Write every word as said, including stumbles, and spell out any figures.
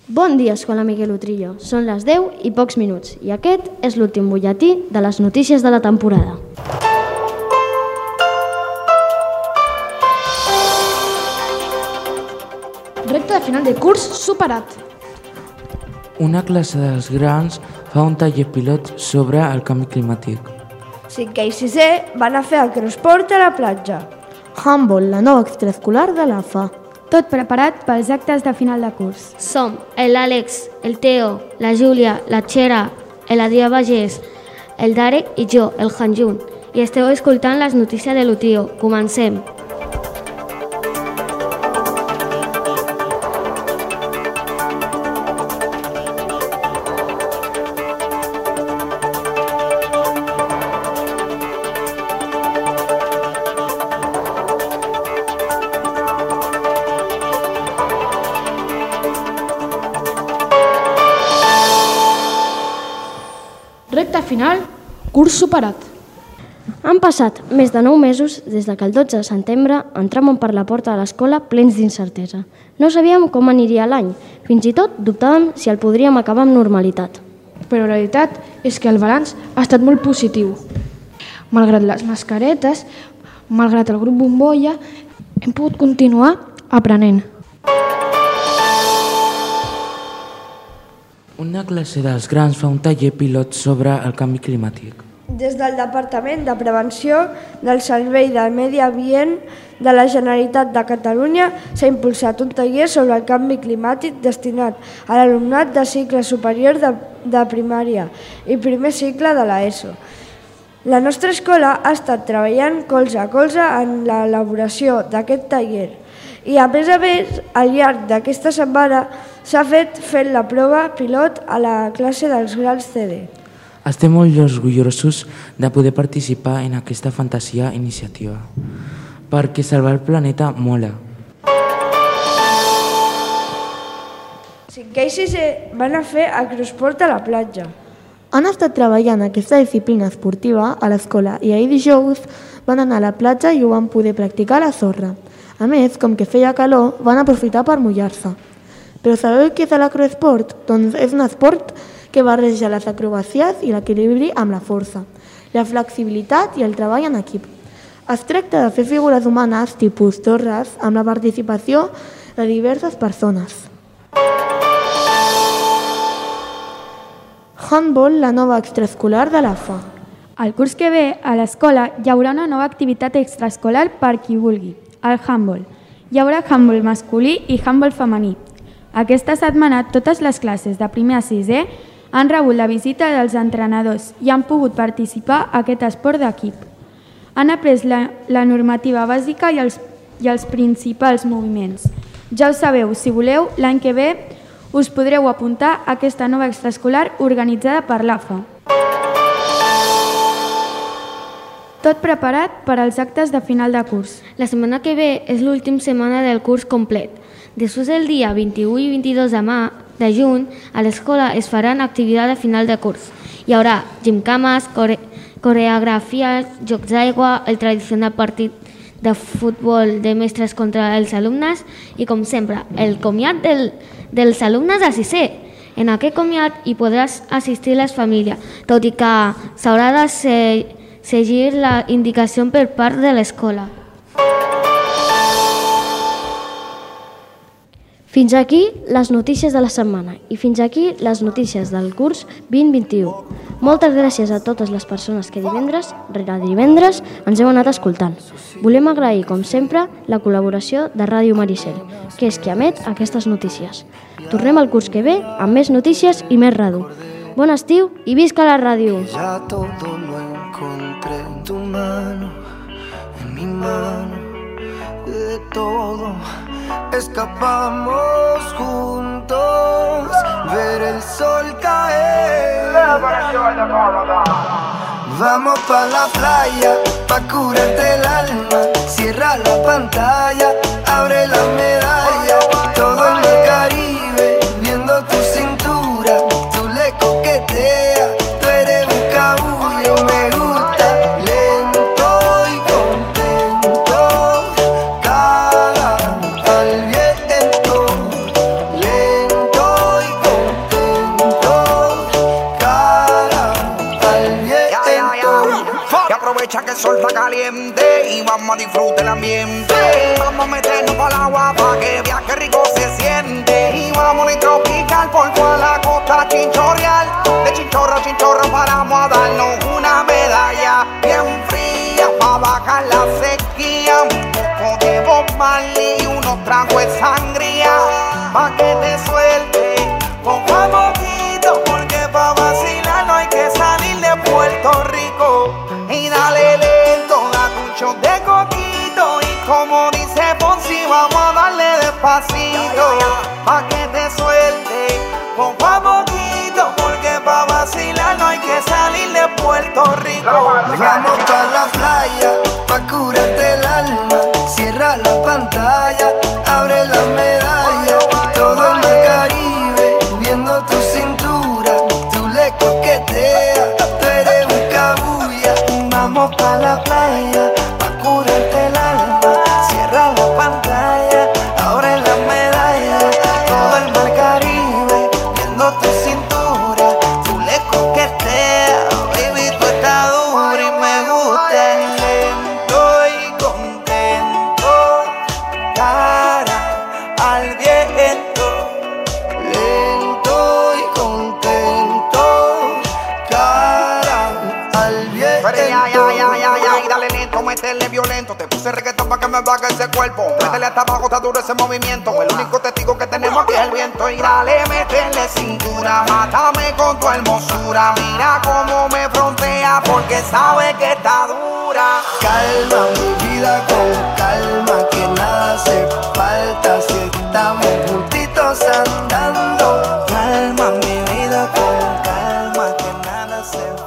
Bon dia, Escola Miguel Utrillo. Són les deu i pocs minuts i aquest és l'últim butlletí de les notícies de la temporada. Recta de final de curs superat. Una classe dels grans fa un taller pilot sobre el canvi climàtic. Cinquè i sisè van a fer acrosport a la platja. Handball, la nova extraescolar de l'A F A. Tot preparat pels actes de final de curs. Som l'Àlex, el Teo, la Júlia, la Txera, l'Adrià Bagés, el Darek i jo, el Hanjun. I esteu escoltant les notícies de l'U T I O. Comencem. Recta final, curs superat. Han passat més de nou mesos des de que el dotze de setembre entràvem per la porta de l'escola plens d'incertesa. No sabíem com aniria l'any, fins i tot dubtàvem si el podríem acabar amb normalitat. Però la veritat és que el balanç ha estat molt positiu. Malgrat les mascaretes, malgrat el grup bombolla, hem pogut continuar aprenent. Una classe dels grans fa un taller pilot sobre el canvi climàtic. Des del Departament de Prevenció del Servei del Medi Ambient de la Generalitat de Catalunya s'ha impulsat un taller sobre el canvi climàtic destinat a l'alumnat de cicle superior de, de primària i primer cicle de l'ESO. La nostra escola ha estat treballant colze a colze en l'elaboració d'aquest taller i, a més a més, al llarg d'aquesta setmana s'ha fet fent la prova pilot a la classe dels grans C D. Estem molt orgullosos de poder participar en aquesta fantasia iniciativa, perquè salvar el planeta mola. Cinquè i sisè van a fer acrosport a la platja. Han estat treballant aquesta disciplina esportiva a l'escola i ahir dijous van anar a la platja i ho van poder practicar a la sorra. A més, com que feia calor, van aprofitar per mullar-se. Però sabeu què és l'acroesport? Doncs és un esport que barreja les acrobàcies i l'equilibri amb la força, la flexibilitat i el treball en equip. Es tracta de fer figures humanes tipus torres amb la participació de diverses persones. Handball, la nova extraescolar de l'A F A. El curs que ve, a l'escola, hi haurà una nova activitat extraescolar per qui vulgui, el handball. Hi haurà handball masculí i handball femení. Aquesta setmana, totes les classes de primer a sisè han rebut la visita dels entrenadors i han pogut participar a aquest esport d'equip. Han après la, la normativa bàsica i els, i els principals moviments. Ja ho sabeu, si voleu, l'any que ve us podreu apuntar a aquesta nova extraescolar organitzada per l'A F A. Tot preparat per als actes de final de curs. La setmana que ve és l'última setmana del curs complet. Després del dia vint-i-u i vint-i-dos de, mà, de juny, a l'escola es faran activitats de final de curs. Hi haurà gimcames, core, coreografies, jocs d'aigua, el tradicional partit de futbol de mestres contra els alumnes i, com sempre, el comiat del, dels alumnes de sisè. En aquest comiat hi podràs assistir les famílies, tot i que s'haurà de seguir la indicació per part de l'escola. Fins aquí les notícies de la setmana i fins aquí les notícies del curs vint vint-i-u. Moltes gràcies a totes les persones que divendres rere divendres ens heu anat escoltant. Volem agrair, com sempre, la col·laboració de Ràdio Maricel, que és qui emet aquestes notícies. Tornem al curs que ve amb més notícies i més ràdio. Bon estiu i visca la ràdio! Ya todo lo encontré en tu mano, en mi mano, de todo. Escapamos juntos, ver el sol caer. Vamos pa la playa, pa curarte el alma. Cierra la pantalla, abre la medalla. Todo en el Caribe, viendo tu cintura. Tú le coqueteas, tú eres un cabullo. Me gusta lento y contento. Cada al viento, lento y aprovecha que el sol está caliente y vamos a disfrutar el ambiente. Vamos a meternos para el agua para que vea que rico se siente. Y vamos a tropical por toda la costa chinchorreal. De chinchorro a chinchorro paramos a darnos una medalla bien fría para bajar la sequía. Un poco de Bob Marley y unos tragos de sangría pa' que te suelte poco a poquito, porque pa' vacilar no hay que salir de Puerto Rico. Y dale lento, date un shot de coquito y como dice Ponzi vamos a darle despacito pa' que te suelte poco a poquito, porque pa' vacilar no hay que salir de Puerto Rico. Vamos pa' la playa, pa' curarte el alma. Cierra la pantalla, abre la medalla. Todo el mar Caribe, viendo tu cintura. Tú le coqueteas, tú eres un cabuya. Vamos pa' la playa, pa' curarte el alma. Cierra la pantalla, abre la medalla. Todo el mar Caribe, viendo tu cintura. Tú le coqueteas, baby, tú estás dura y me gusta lento y contento. Cara al viento, lento y contento. Cara al viento. Pero ya, ya, ya, ya, ya, y dale lento, métele violento. Te puse reggaetón pa' que me baje ese cuerpo. Métele hasta abajo, está duro ese movimiento. El único testigo que tenemos aquí es el viento. Y dale, métele cintura, mátame con tu hermosura. Mira cómo me frontea porque sabe que está dura. Calma mi vida con calma, que nada hace falta si estamos juntitos andando. Calma mi vida con calma, que nada hace falta.